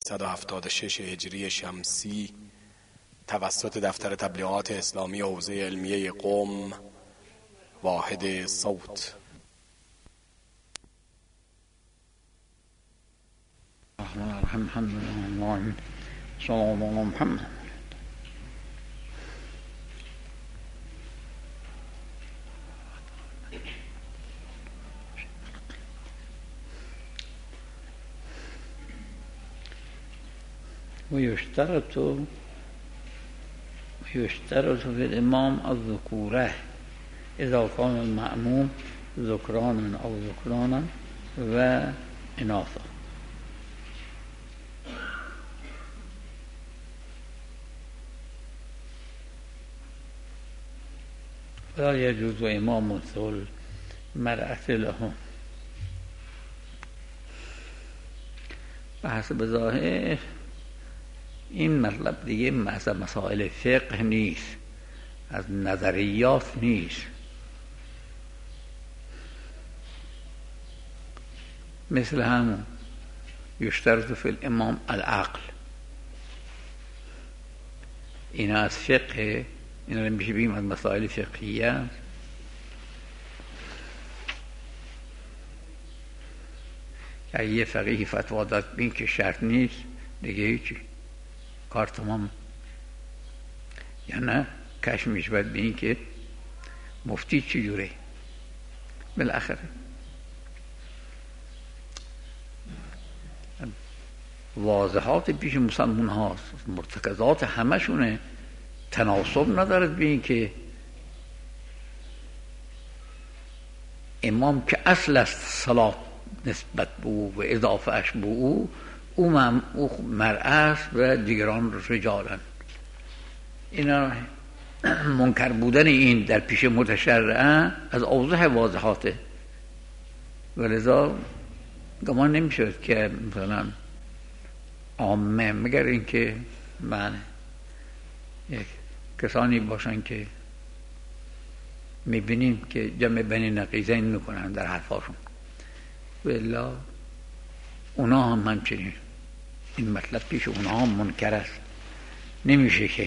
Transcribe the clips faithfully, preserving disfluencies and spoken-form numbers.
سیصد و هفتاد و شش هجری شمسی توسط دفتر تبلیغات اسلامی حوزه علمیه قم، واحد صوت. سلام علی محمد. ويشترط ويشترط في الإمام الذكورة إذا كان المأموم ذكرانا أو ذكرانا وإناثا. لا يجوز إمامة المرأة له بحسب ظاهر این مطلب دیگه مثلا مسائل فقه نیست، از نظریات نیست. مثل همون یشترط فی الامام العقل، این از فقه، این رو میشه بگیم از مسائل فقهیه. که یه فقیه فتوا داد بین که شرط نیست، دیگه هیچی، کار تمام. یا نه کش میشه باید بین که مفتی چی جوره. بالاخره واضحات پیش مسلمون هاست، مرتکزات همه شونه تناسب ندارد بین که امام که اصل است صلات نسبت به او و اضافه اش به او، او, او مرأة است و دیگران رجالن. اینا منکر بودن این در پیش متشرعه از اوضح واضحاته، ولذا گمان نمی شود که مثلا عامه، مگر اینکه من یک کسانی باشن که میبینیم که جمع بین نقیضین میکنن در حرفاشون، والا اونا هم همچنین این مطلب پیش اونا هم منکر است. نمیشه که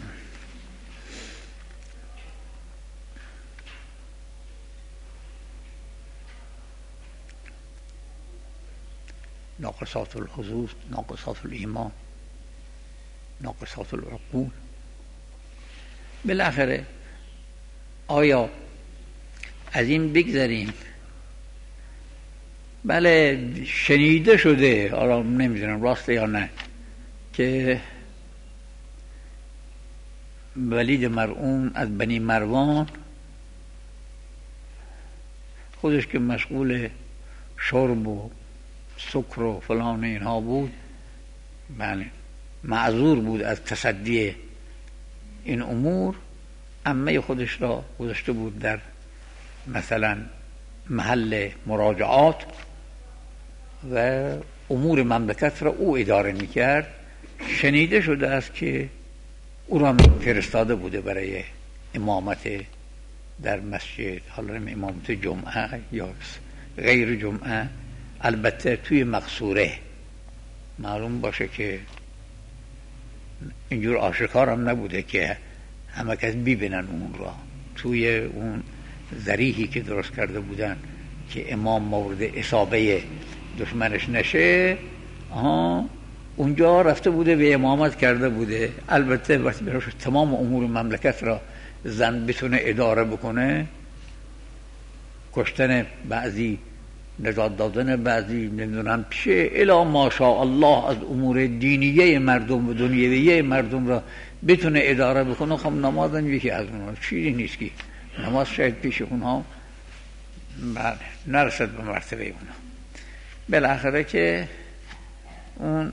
ناقصات الحظوظ، ناقصات الایمان، ناقصات العقول. بالاخره آیا از این بگذاریم؟ بله شنیده شده، حالا نمیدونم راسته یا نه، که ولید مرعون از بنی مروان خودش که مشغول شرب و سکر و فلان اینها بود، بله معذور بود از تصدی این امور. عمه خودش را گذاشته بود در مثلا محل مراجعات و امور مملکت را او اداره میکرد. شنیده شده است که او را فرستاده بوده برای امامت در مسجد، حالا امامت جمعه یا غیر جمعه، البته توی مقصوره. معلوم باشه که اینجور آشکار هم نبوده که همه کس ببینن اون را. توی اون ذریحی که درست کرده بودن که امام مورد اصابه دشمنش نشه، آها اونجا رفته بوده و امامت کرده بوده. البته وقتی براش تمام امور مملکت را زن بتونه اداره بکنه، کشتن بعضی، نجات دادن بعضی، نمیدونم چه الا ماشاءالله از امور دینیه مردم و دنیویه مردم را بتونه اداره بکنه، خب نماز هم یکی از اونها چیزی نیست که نماز شاید پیش اونها بله نرسد به مرتبه اونها. بالاخره که اون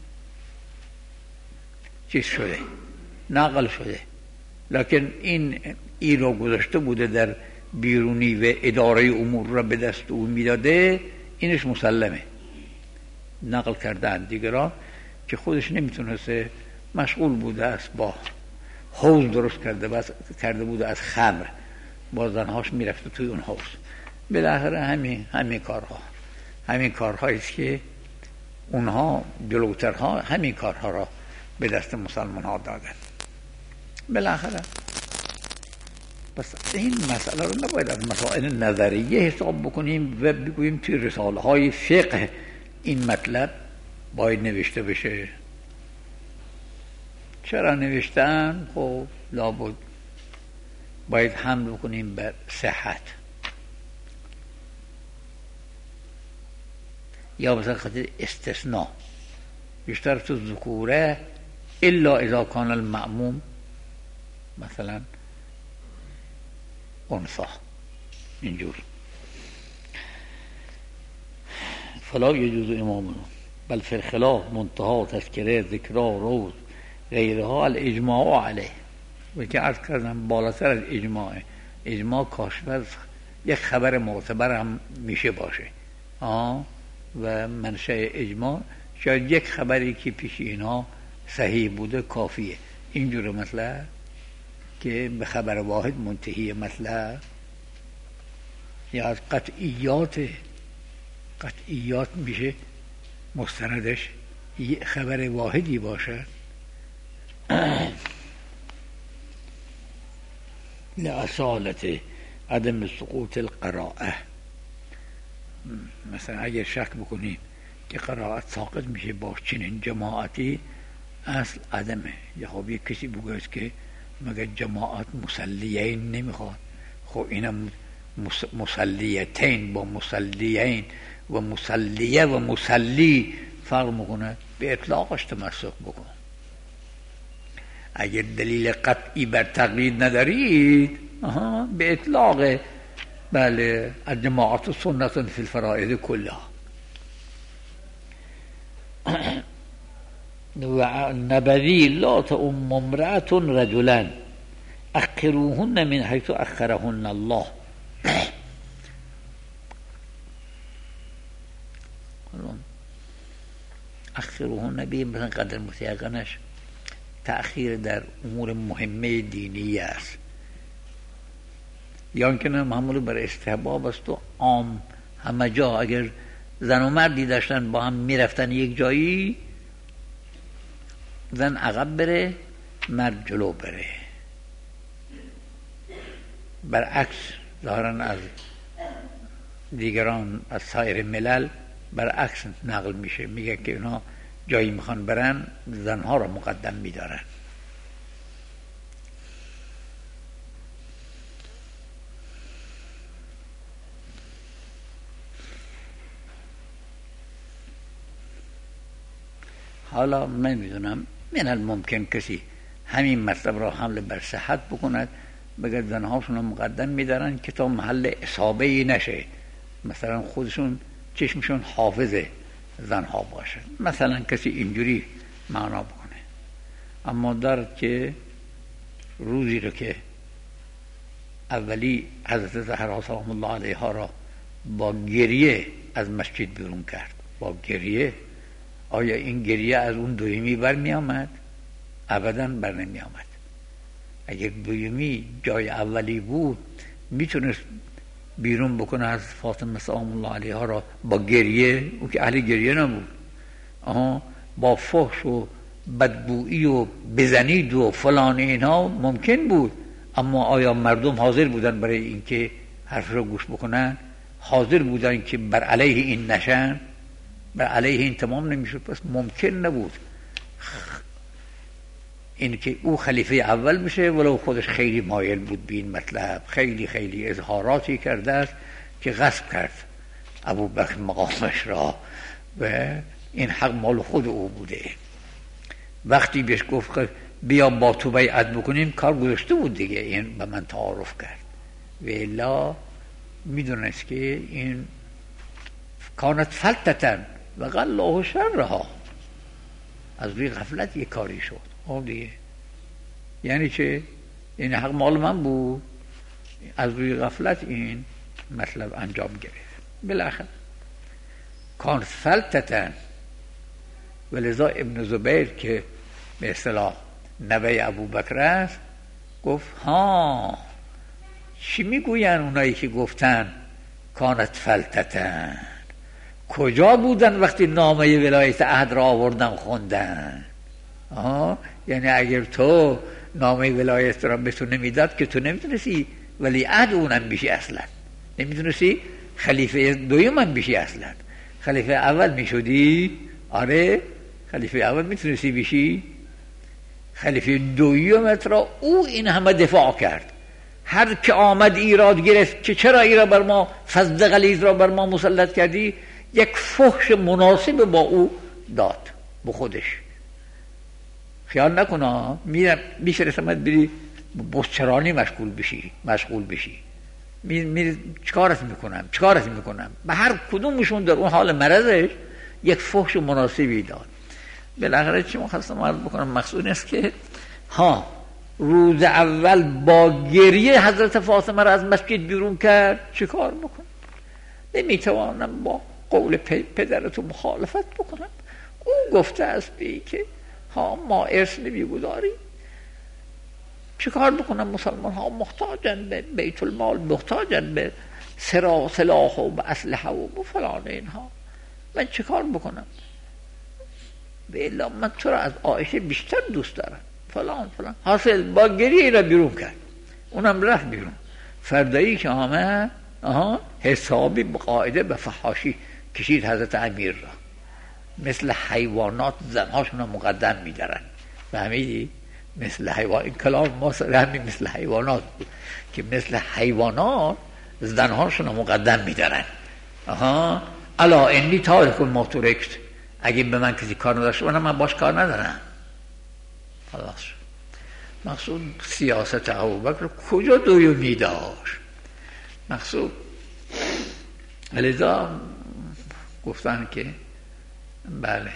چیز شده، نقل شده، لکن این ای رو گذاشته بوده در بیرونی و اداره امور را به دست او میداده، اینش مسلمه. نقل کردن دیگران که خودش نمیتونسته، مشغول بوده است با حوض درست کرده بس کرده بوده از خمر، با زنهاش میرفته توی اون حوض. بالاخره همین همین کارها همین کارهایی است که اونها جلوترها همین کارها را به دست مسلمان ها دادن. بالاخره پس این مسئله رو نباید از مسائل نظریه حساب بکنیم و بگوییم توی رساله های فقه این مطلب باید نوشته بشه. چرا نوشتن؟ خب لابد باید حمل بکنیم بر صحت، یا مثلا خاطر استثناء بیشتر تو ذکوره الا اذا کان المأموم مثلا انثا، اینجور فلا یجوز امامنا بل فی الخلاف منتها تذکره ذکرا روز غیرها الاجماع علیه. و که عرض کردم بالاتر از اجماع، اجماع کاشف از یک خبر معتبر هم میشه باشه آه و منشأ اجماع شاید یک خبری که پیش اینها صحیح بوده کافیه. اینجور مطلب که به خبر واحد منتهی مطلب یا از قطعیات قطعیات میشه مستندش یک خبر واحدی باشه لأصالت عدم سقوط القراءه. مثلا اگر شک بکنیم که قرائت ساقط میشه با چنین جماعتی، اصل عدمه. یا خب یک کسی بگوید که مگر جماعت مسلیین نمیخواد، خب اینم مسلیتین با مسلیین و مسلیه و مسلی فرق میکنه، به اطلاقش تمسک بکن. اگر دلیل قطعی بر تقلید ندارید آها به اطلاق بله الجماعت سنت فی الفرائض کلها. و نبذی لا تؤم امرأة رجلا اخروهن من حيث اخرهن الله. اخروهن بیم مثلا قدر متیقنش تأخیر در امور مهمه دینی است، یا اینکه معمول بر استحباب است و عام همه جا اگر زن و مردی داشتن با هم میرفتن یک جایی، زن عقب بره مرد جلو بره. برعکس ظاهرا از دیگران از سایر ملل برعکس نقل میشه، میگه که اونا جایی میخوان برن زنها را مقدم میدارن. حالا من میدونم من الممکن کسی همین مطلب را حمل بر صحت بکند، بگه زنهاشون را مقدم میدارن که تا محل اصابه ای نشه، مثلا خودشون چشمشون حافظ زنها باشه، مثلا کسی اینجوری معنا بکنه. اما دارد که روزی رو که اولی حضرت زهرا سلام الله علیها را با گریه از مسجد بیرون کرد، با گریه، آیا این گریه از اون دویمی بر می آمد؟ ابداً بر نمی آمد. اگر دویمی جای اولی بود میتونست بیرون بکنه از فاطمه سلام الله علیها را با گریه، او که اهل گریه نبود، آها با فحش و بدبویی و بزنید و فلان اینها ممکن بود. اما آیا مردم حاضر بودن برای اینکه حرف رو گوش بکنن؟ حاضر بودن که بر علیه این نشن؟ بر علیه این تمام نمیشد. پس ممکن نبود این که او خلیفه اول بشه، ولو خودش خیلی مایل بود به این مطلب، خیلی خیلی اظهاراتی کرده است که غصب کرد ابو بکر مقامش را و این حق مال خود او بوده. وقتی بهش گفت بیا با تو بیعت بکنیم کار گذاشته بود دیگه، این به من تعارف کرد و الا میدونست که این کانت فلتتن و قال الله شرها، از روی غفلت یک کاری شد. آه دیگه یعنی چه؟ این حق مال من بود، از روی غفلت این مطلب انجام گرفت. بالاخره کانت فلتتن، ولذا ابن زبیر که به اصطلاح نوه ابو بکر است گفت ها چی میگوین اونایی که گفتن کانت فلتتن؟ کجا بودن وقتی نامه ولایت عهد را آوردن خوندن؟ آه؟ یعنی اگر تو نامه ولایت را به تو نمیداد که تو نمیتونستی ولی عهد اونم بشی، اصلا نمیتونستی خلیفه دویم هم بشی، اصلا خلیفه اول میشدی. آره خلیفه اول میتونستی بشی. خلیفه دویمت را او این همه دفاع کرد. هر که آمد ایراد گرفت که چرا ایرا بر ما فضل غلیظ را بر ما مسلط کردی، یک فحش مناسب با او داد به خودش. خیال نکنه میرم میفرستمت بری بزچرانی مشغول بشی مشغول بشی می می چیکارت میکنم چیکارت میکنم به هر کدومشون در اون حال مرضش یک فحش مناسبی داد. بالاخره چی مخواستم عرض بکنم؟ مقصود است که ها روز اول با گریه حضرت فاطمه را از مسجد بیرون کرد. چه کار بکنم؟ نمیتوانم با قول پدرتو مخالفت بکنم. او گفته است بی که ها ما ارث نمیگذاریم. چه کار بکنم؟ مسلمان ها محتاجن به بیت المال، محتاجن به سرا سلاح و به اسلحه و فلان اینها. من چه کار بکنم؟ بلا من تو را از عایشه بیشتر دوست دارم فلان فلان. حاصل با گریه را بیرون کرد. اونم رفت بیرون. فردایی که آمد آها حسابی به قاعده به فحاشی کشید حضرت امیر را. مثل حیوانات زنهاشون را مقدم می‌دارن. فهمیدی؟ مثل حیوان. این کلام ما همین مثل حیوانات بود که مثل حیوانات زنهاشون را مقدم می‌دارن. آها الا انی تارک ما ترکت. اگه به من کسی کار نداشته باشه من باش کار ندارم. خلاص. مقصود سیاست ابوبکر کجا دویمی داشت؟ مقصود لذا گفتن که بله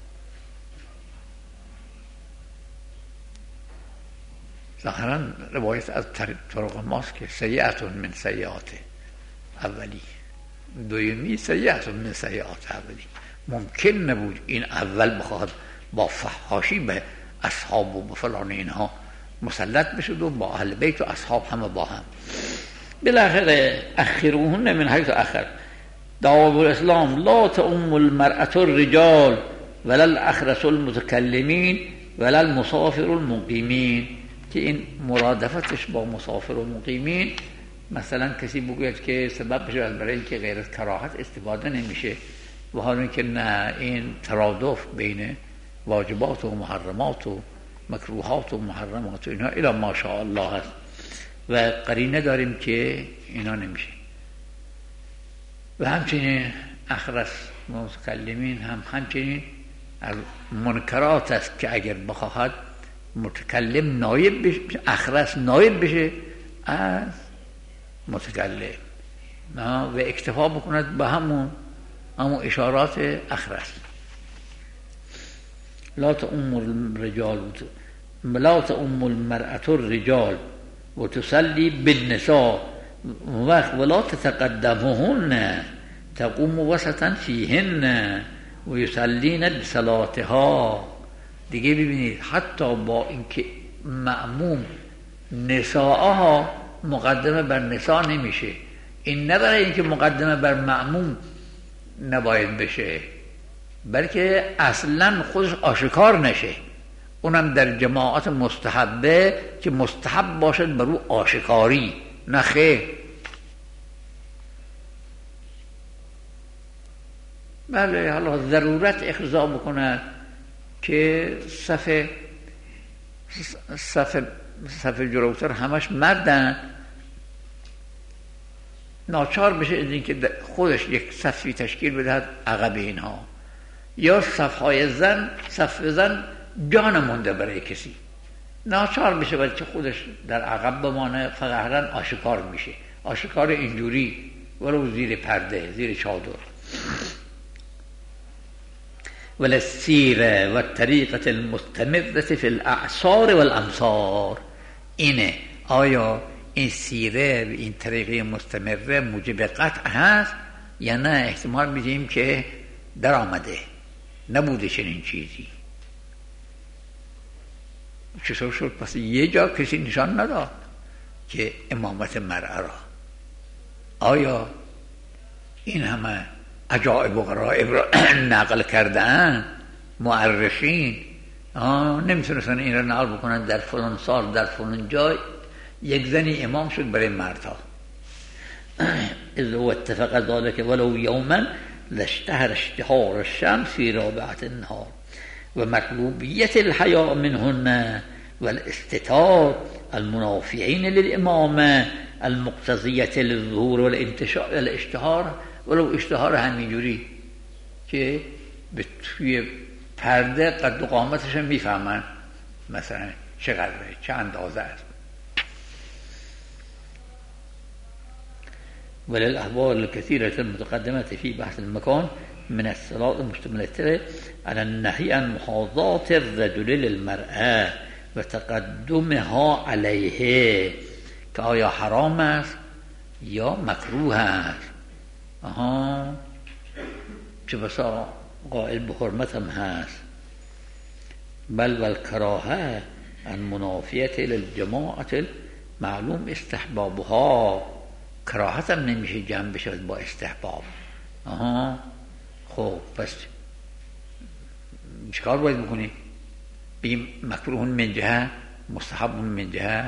ظاهرا روایت از طرق ماست که سیئتون من سیئات اولی، دویمی سیئتون من سیئات اولی. ممکن نبود این اول بخواد با فحاشی به اصحاب و به فلان اینها مسلط بشد و با اهل بیت و اصحاب همه با هم. بالاخره اخروهن من حیث اخر. دعوت الاسلام لا تؤم المرأة الرجال ولا الاخرس المتکلمین ولا المسافر المقیمین، که این مرادفتش با مسافر و مقیمین مثلا کسی بگوید که سبب بشه برای اینکه غیر از کراهت استفاده نمیشه و حالا که نه، این ترادف بین واجبات و محرمات و مکروهات و محرمات و اینا الا ماشاءالله هست و قرینه داریم که اینا نمیشه. و همچنین اخرس متکلمین هم همچنین از منکرات است که اگر بخواهد متکلم نایب بشه، اخرس نایب بشه از متکلم و اکتفا بکند به همون همون اشارات اخرس. لا تؤم الرجال لا تؤم المرأة الرجال و تصلی بالنساء وقت ولا تتقدمهن تقوم وسطا فیهن و یصلین بصلاتها. دیگه ببینید حتی با اینکه مأموم نساءها مقدمه بر نساء نمیشه، این نه برای اینکه مقدمه بر مأموم نباید بشه بلکه اصلا خودش آشکار نشه، اونم در جماعت مستحبه که مستحب باشد بر او آشکاری، نه خیر. بله حالا ضرورت اخضاع بکنه که صف صف صف جلوتر همش مردن، ناچار بشه اینکه خودش یک صفی تشکیل بدهد عقب اینها، یا صفهای زن صف زن جان مونده برای کسی ناچار بشه بلکه خودش در عقب بمانه، فقط آشکار میشه، آشکار اینجوری ولو زیر پرده زیر چادر. وللسیره و طریقت المستمرة فی الاعصار والامصار. اینه آیا این سیره و این طریقه مستمره موجب قطع هست یا نه احتمال میدیم که در آمده نبوده چنین چیزی. چطور شد؟ پس یه جا کسی نشان نداد که امامت مرأة را. آیا این همه عجائب و غرائب را نقل کردن مؤرخین، نمیتونستن این را نقل بکنن در فلان سال در فلان جای یک زنی امام شد برای مردها. اذ هو اتفق ذلك ولو یوما لاشتهر اشتهار الشمس في رابعة النهار و مطلوبیت الحیاء منهن والاستتار المنافعین للامامه المقتضیت للظهور والانتشار الاشتهار، ولو اشتهار همینجوری که به توی پرده قد و قامتش هم میفهمن مثلا چقدره، چه اندازه است. وللأحوال الكثيرة المتقدمة في بحث المكان من الصلاة المشتملة على النهي عن محاذاة الرجل للمرأة و تقدمها علیه که آیا حرام است یا مکروه است. آها، چه بسا قائل به حرمت هم هست. بل والکراهه عن منافیت للجماعت معلوم استحبابها، کراهت هم نمیشه جمع بشود با استحباب. آها، خب پس چیکار باید بکنی؟ بگیم مکروه من جهه، مستحب من جهه.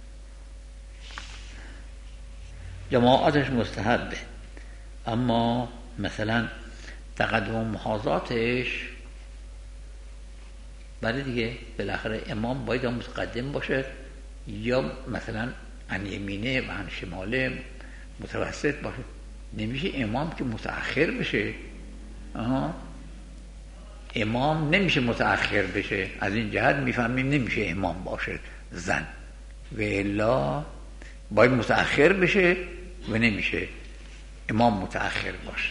جماعتش مستحبه، اما مثلا تقدم و محاذاتش برای دیگه بالاخره امام باید متقدم باشه یا مثلا عن یمینه و عن شماله متوسط باشه. نمیشه امام که متأخر بشه. آها، امام نمیشه متأخر بشه. از این جهت میفهمیم نمیشه امام باشه زن، و الا باید متأخر بشه و نمیشه امام متأخر باشه.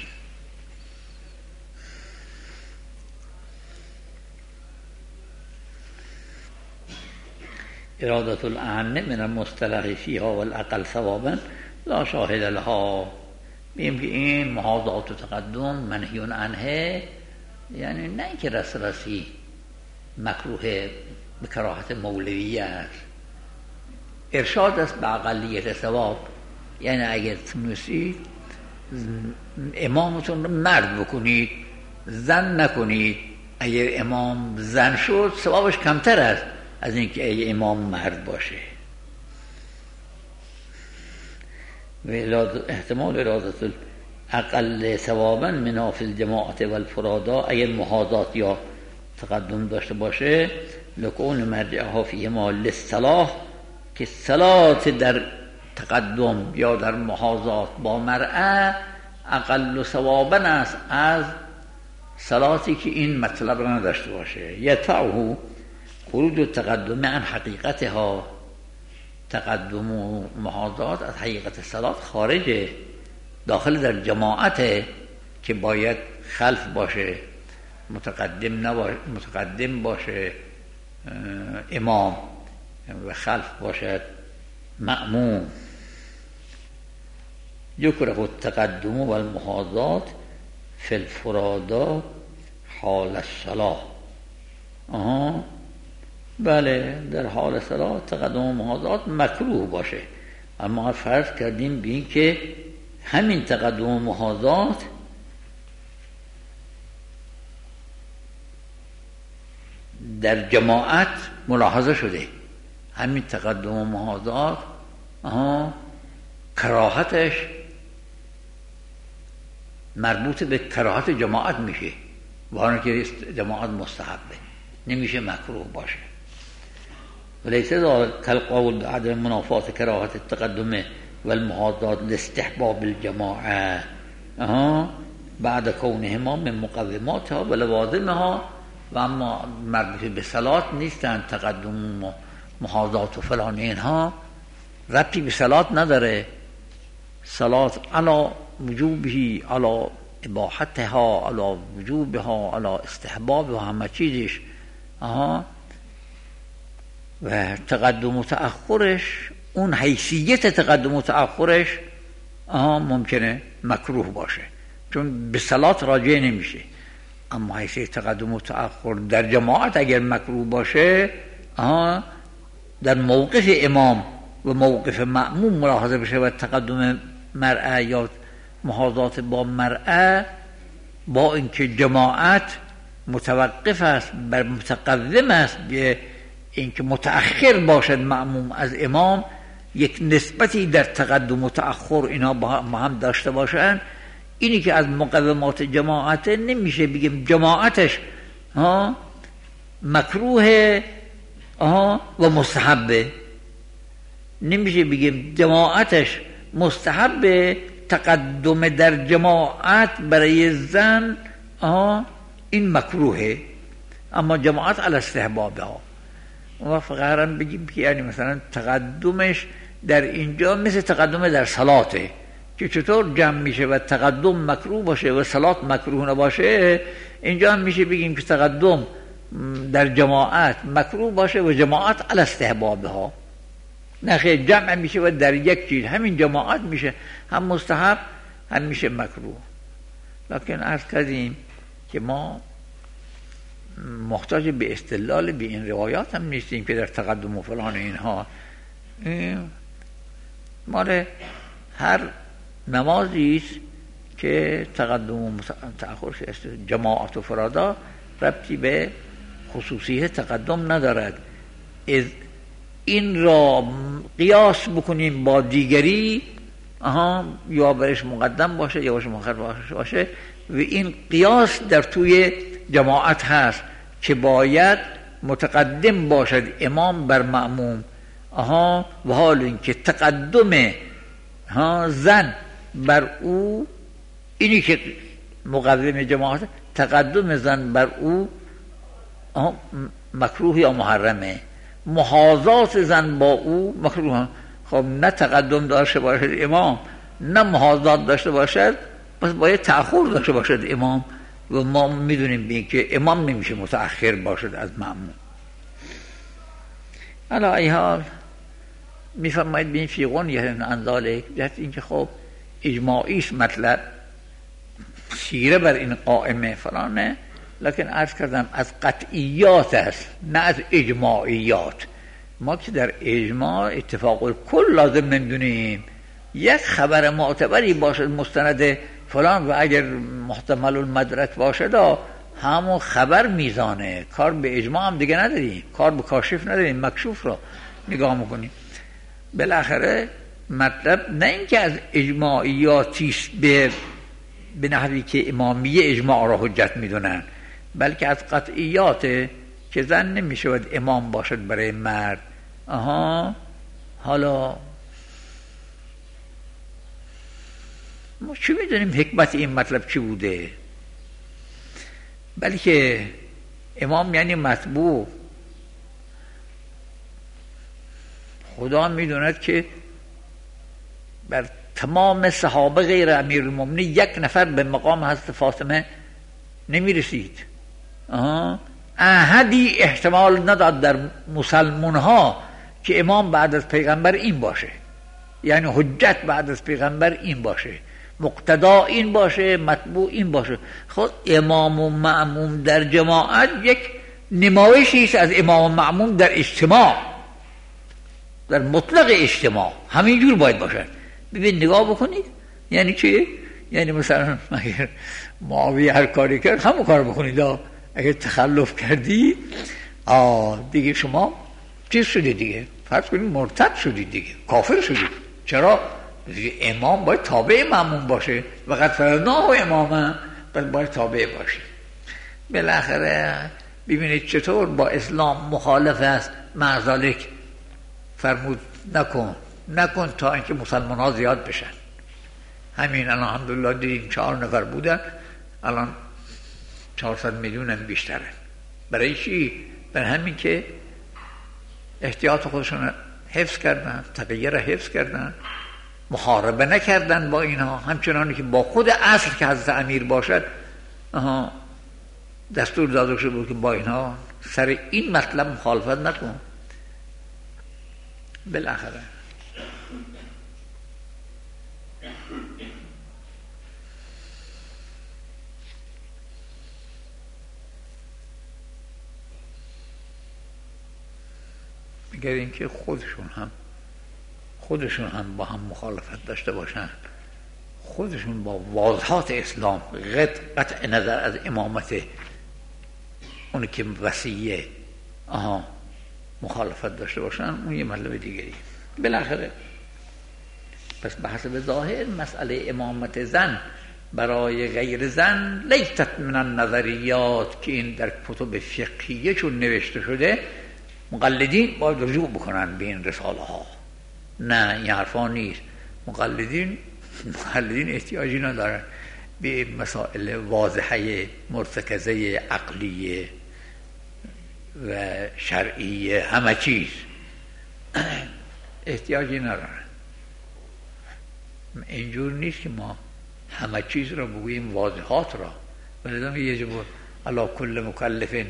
ارادة الأعم من المصطلح فيها والأقل ثوابا لا شاهد لها. بیم که این محاذات و تقدم منهی عنه، یعنی نه که رس رسی مکروه به کراهت مولویه است، ارشاد است به اقلیت ثواب. یعنی اگر تونستید امامتون رو مرد بکنید، زن نکنید. اگر امام زن شد ثوابش کمتر است از اینکه ای امام مرد باشه. و احتمال ارادت اقل ثوابا منها فی الجماعت والفرادا، اگر محاذات یا تقدم داشته باشه لکون مرجعها فیهما للصلاح، که صلات در تقدم یا در محاذات با مرأة اقل ثوابا است از صلاتی که این مطلب را نداشته باشه. یتعه خروج التقدم عن حقیقتها، تقدم و محاذات از حقیقت صلات خارجه، داخل در جماعته که باید خلف باشه، متقدم نباشه، متقدم باشه امام و خلف باشد مأموم. یکره التقدم و المحاذات فی الفرادا حال الصلاة. آها، بله، در حال صلاة تقدم و محاذات مکروه باشه، اما فرض کردیم بین که همین تقدم و محاذات در جماعت ملاحظه شده. همین تقدم و محاذات آها کراهتش مربوط به کراهت جماعت میشه، وانه که جماعت مستحبه، نمیشه مکروه باشه. وليس كالقول بعدم منافاة كراهة التقدم والمحاذات لاستحباب الجماعة أها بعد كونهما من مقوماتها ولوازمها. و اما مربوط به صلات نیستن تقدم و محاذات و فلان، اینها ربطی به صلات نداره. صلات علی وجوبه، علی اباحتها، علی وجوبها، علی استحبابها، همه چیزش. آها، و تقدم و تأخرش، اون حیثیت تقدم و تأخرش آها ممکنه مکروه باشه چون به صلات راجع نمیشه. اما حیثیت تقدم و تأخر در جماعت اگر مکروه باشه آها در موقف امام و موقف مأموم ملاحظه بشه و تقدم مرأة یا محاذات با مرأة با اینکه جماعت متوقف است بر متقدم است به اینکه متأخر باشد مأموم از امام، یک نسبتی در تقدم و تأخر اینا با هم داشته باشند. اینی که از مقومات جماعت نمیشه بگیم جماعتش ها مکروه ها و مستحبه، نمیشه بگیم جماعتش مستحبه، تقدم در جماعت برای زن ها این مکروهه، اما جماعت علی استحبابه ها. و فقط بگیم که یعنی مثلا تقدمش در اینجا مثل تقدم در صلاته که چطور جمع میشه و تقدم مکروه باشه و صلات مکروه نباشه، اینجا هم میشه بگیم که تقدم در جماعت مکروه باشه و جماعت علی استحبابه ها. نخیر، جمع میشه و در یک چیز همین جماعت میشه هم مستحب هم میشه مکروه. لکن عرض کردیم که ما محتاج به استدلال به این روایات هم نیستیم که در تقدم و فلان اینها، مال هر نمازی است که تقدم و تأخر جماعت و فرادا ربطی به خصوصیه تقدم ندارد. از این را قیاس بکنیم با دیگری، آها یا برش مقدم باشه یا برش مؤخر باشه، و این قیاس در توی جماعت هست که باید متقدم باشد امام بر مأموم، آها و حال اینکه تقدم ها زن بر او، اینی که مقدم جماعت، تقدم زن بر او مکروه یا محرمه، محاذات زن با او مکروه. خب نه تقدم داشته باشد امام نه محاذات داشته باشد، پس باید تأخر داشته باشد امام، و ما میدونیم بیم که امام نمیشه متأخر باشد از مأموم. علی ای حال میفرماید بین فی غنیة عن ذلک، جهت اینکه خب اجماعی است مطلب، سیره بر این قائمه فلانه، لکن عرض کردم از قطعیات است نه از اجماعیات. ما که در اجماع اتفاق الکل لازم نمیدونیم، یک خبر معتبری باشد مستند فلان و اگر محتمل المدرک باشد همون خبر میزانه، کار به اجماع هم دیگه نداریم، کار به کاشف نداریم، مکشوف را نگاه میکنیم. بالاخره مطلب نه اینکه از اجماعیاتیست به به نحوی که امامیه اجماع را حجت میدونن، بلکه از قطعیات که زن نمیشود امام باشد برای مرد. آها حالا ما چی میدونیم حکمت این مطلب چی بوده؟ بلکه امام یعنی مطبوع، خدا میدوند که بر تمام صحابه غیر امیرالمومنین یک نفر به مقام حضرت فاطمه نمیرسید. احدی احتمال نداد در مسلمان ها که امام بعد از پیغمبر این باشه، یعنی حجت بعد از پیغمبر این باشه، مقتدا این باشه، مطبوع این باشه. خود امام و معموم در جماعت یک نمایشی است از امام و معموم در اجتماع، در مطلق اجتماع همینجور باید باشن. ببین نگاه بکنید یعنی چی؟ یعنی مثلا اگر معاویه هر کاری کرد همون کار بکنید، اگر تخلف کردی آه دیگه شما چیز شدید دیگه، فرض کنید مرتد شدید دیگه، کافر شدید. چرا؟ امام باید تابع معموم باشه و قد فرضناه امامه، پس باید تابع باشه. بالاخره ببینید چطور با اسلام مخالف است، مع ذلک فرمود نکن نکن تا اینکه مسلمان ها زیاد بشن. همین الان الحمدلله دیدیم چهار نفر بودن، الان چهارصد میلیون هم بیشتره. برای چی؟ برای همین که احتیاط خودشون حفظ کردن، تقیه را حفظ کردن، محاربه نکردن با اینها، همچنانی که با خود اصل که حضرت امیر باشد آها دستور داده شده بود که با اینها سر این مطلب مخالفت نکن. بالاخره میگه این که خودشون هم خودشون هم با هم مخالفت داشته باشن، خودشون با واضحات اسلام قطع نظر از امامت اونی که وصیه آها مخالفت داشته باشن، اون یه مطلب دیگری. بالاخره پس به حسب ظاهر مسئله امامت زن برای غیر زن لیست من النظریات که این در کتب فقهیه چون نوشته شده مقلدین باید رجوع بکنن به این رساله ها. نه این حرفا نیست. مقلدین مقلدین احتیاجی ندارن به مسائل واضحه مرتکزه عقلیه و شرعیه همه چیز احتیاجی ندارن. اینجور نیست که ما همه چیز را بگوییم، واضحات را. ولذا یجب علی کل مکلف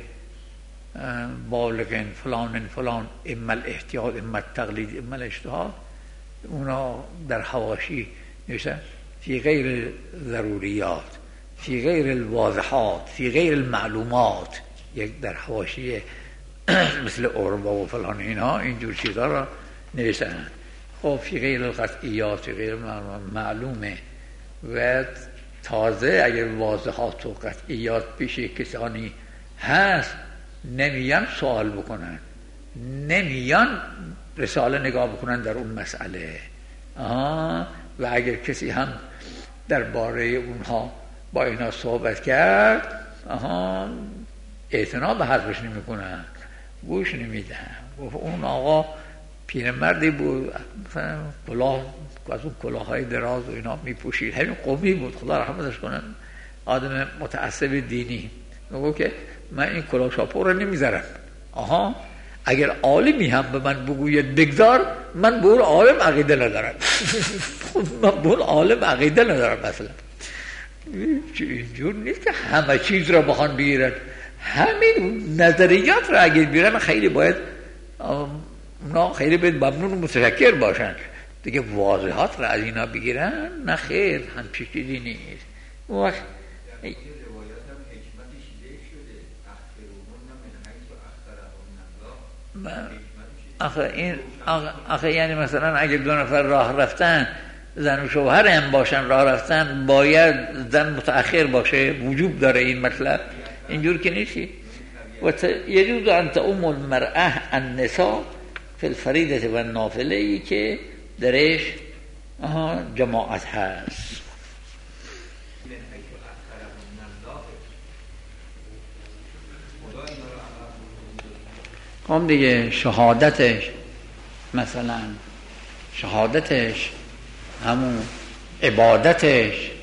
بالغ فلان فلان اما الاحتیاط اما التقلید اما الاجتهاد. اونا در حواشی نوشتن فی غیر ضروریات، فی غیر الواضحات، فی غیر المعلومات. یک در حواشی مثل اوربا و فلان اینها اینجور چیزها را نوشتن. خب فی غیر القطعیات، فی غیر معلومه. و تازه اگر واضحات و قطعیات پیش کسانی هست نمیان سوال بکنن، نمیان رساله نگاه بکنن در اون مسئله. آه. و اگر کسی هم درباره اونها با اینا صحبت کرد آها اعتنا به حرفش نمی کنن، گوش نمیدن. اون آقا پیرمردی بود، مثلا کلاه از اون کلاهای دراز و اینا میپوشید، همین قومی بود، خدا رحمتش کنه، آدم متعصب دینی. میگو که من این کلاه شاپور رو نمیذارم. آها اگر عالمی هم به من بگوید بگذار، من به اون عالم عقیده ندارم. من به اون عالم عقیده ندارم. مثلا اینجور نیست که همه چیز را بخوان بگیرن. همین نظریات را اگر بگیرن خیلی باید اونا خیلی باید ممنون و متشکر باشن دیگه. واضحات را از اینا بگیرن نه خیر، همچی چیزی نیست. وقت آخه این آخه یعنی مثلا اگه دو نفر راه رفتن، زن و شوهر هم باشن راه رفتن، باید زن متأخر باشه؟ وجوب داره این مطلب؟ اینجور که نیستی. و یجوز ان تؤم المرأة النساء فی الفریضة و النافله، ای که درش جماعت هست. هم دیگه شهادتش مثلا شهادتش همون عبادتش